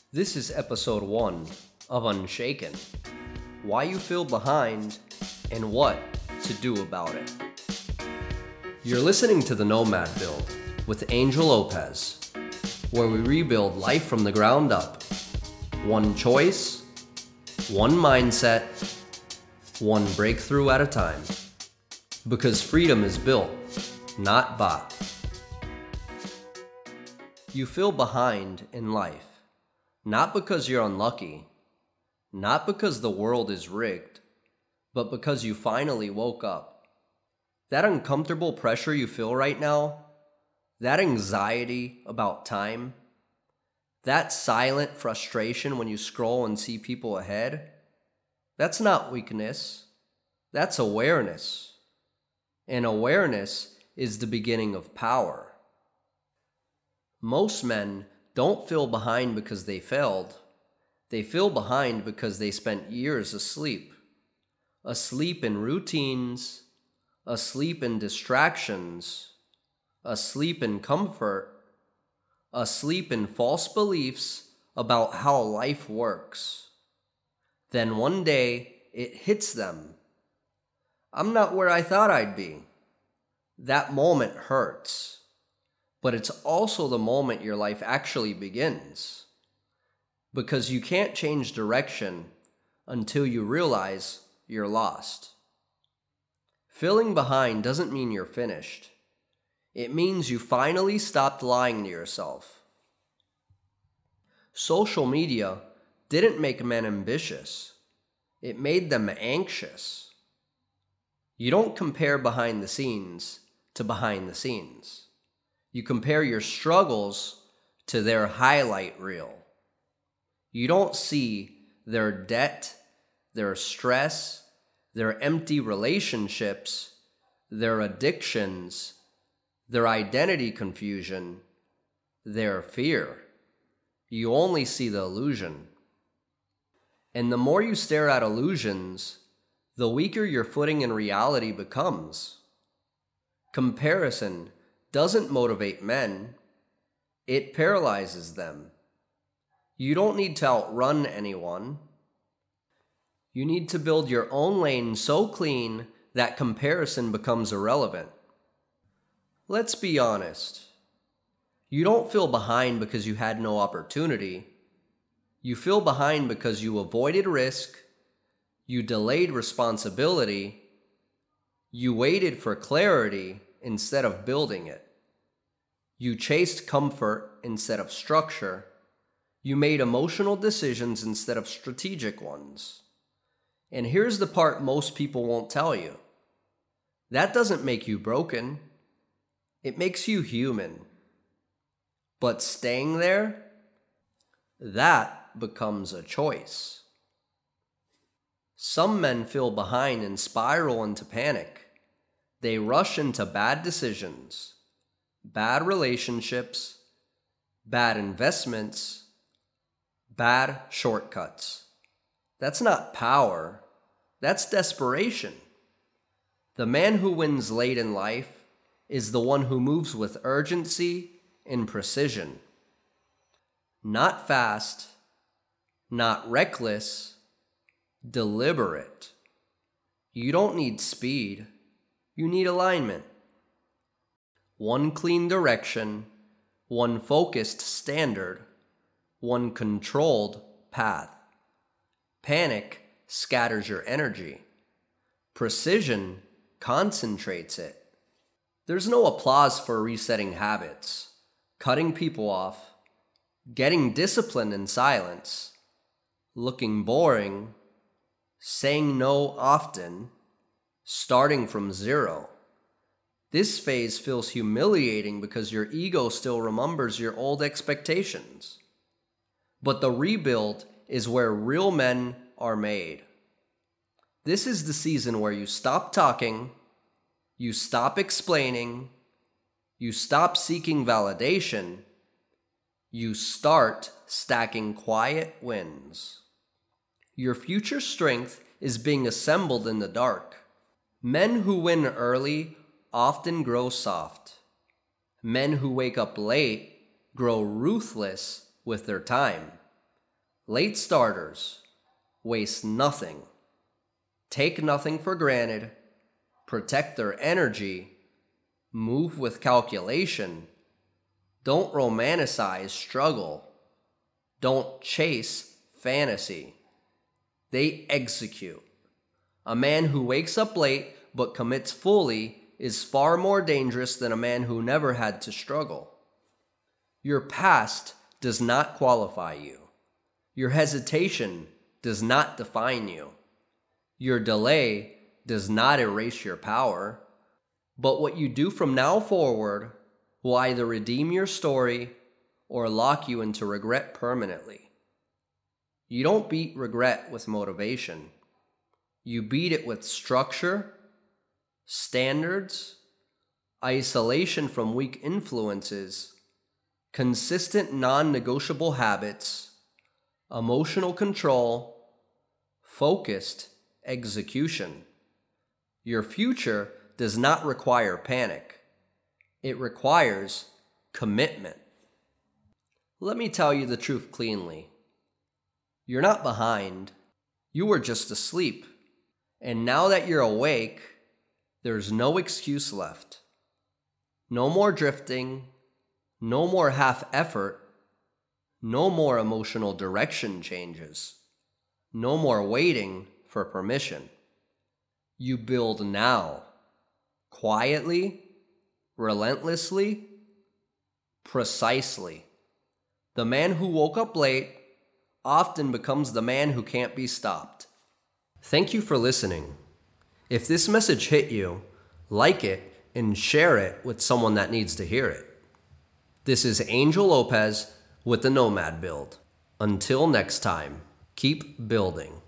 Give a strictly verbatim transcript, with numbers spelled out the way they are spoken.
This is episode one of Unshaken. Why you feel behind and what to do about it. You're listening to the Nomad Build with Angel Lopez, where we rebuild life from the ground up. One choice, one mindset, one breakthrough at a time. Because freedom is built, not bought. You feel behind in life. Not because you're unlucky, not because the world is rigged, but because you finally woke up. That uncomfortable pressure you feel right now, that anxiety about time, that silent frustration when you scroll and see people ahead, that's not weakness, that's awareness. And awareness is the beginning of power. Most men don't feel behind because they failed. They feel behind because they spent years asleep. Asleep in routines, asleep in distractions, asleep in comfort, asleep in false beliefs about how life works. Then one day, it hits them. I'm not where I thought I'd be. That moment hurts. But it's also the moment your life actually begins. Because you can't change direction until you realize you're lost. Feeling behind doesn't mean you're finished. It means you finally stopped lying to yourself. Social media didn't make men ambitious. It made them anxious. You don't compare behind the scenes to behind the scenes. You compare your struggles to their highlight reel. You don't see their debt, their stress, their empty relationships, their addictions, their identity confusion, their fear. You only see the illusion. And the more you stare at illusions, the weaker your footing in reality becomes. Comparison doesn't motivate men, it paralyzes them. You don't need to outrun anyone. You need to build your own lane so clean that comparison becomes irrelevant. Let's be honest. You don't feel behind because you had no opportunity. You feel behind because you avoided risk, you delayed responsibility, you waited for clarity instead of building it. You chased comfort instead of structure. You made emotional decisions instead of strategic ones. And here's the part most people won't tell you. That doesn't make you broken. It makes you human. But staying there, that becomes a choice. Some men feel behind and spiral into panic. They rush into bad decisions, bad relationships, bad investments, bad shortcuts. That's not power. That's desperation. The man who wins late in life is the one who moves with urgency and precision. Not fast, not reckless, deliberate. You don't need speed. You need alignment. One clean direction, one focused standard, one controlled path. Panic scatters your energy. Precision concentrates it. There's no applause for resetting habits, cutting people off, getting disciplined in silence, looking boring, saying no often, starting from zero. This phase feels humiliating because your ego still remembers your old expectations. But the rebuild is where real men are made. This is the season where you stop talking, you stop explaining, you stop seeking validation, you start stacking quiet wins. Your future strength is being assembled in the dark. Men who win early often grow soft. Men who wake up late grow ruthless with their time. Late starters waste nothing, take nothing for granted, protect their energy, move with calculation, don't romanticize struggle, don't chase fantasy. They execute. A man who wakes up late but commits fully is far more dangerous than a man who never had to struggle. Your past does not qualify you. Your hesitation does not define you. Your delay does not erase your power. But what you do from now forward will either redeem your story or lock you into regret permanently. You don't beat regret with motivation. You beat it with structure, standards, isolation from weak influences, consistent non-negotiable habits, emotional control, focused execution. Your future does not require panic. It requires commitment. Let me tell you the truth cleanly. You're not behind. You were just asleep. And now that you're awake, there's no excuse left. No more drifting. No more half effort. No more emotional direction changes. No more waiting for permission. You build now. Quietly, relentlessly, precisely. The man who woke up late often becomes the man who can't be stopped. Thank you for listening. If this message hit you, like it and share it with someone that needs to hear it. This is Angel Lopez with the Nomad Build. Until next time, keep building.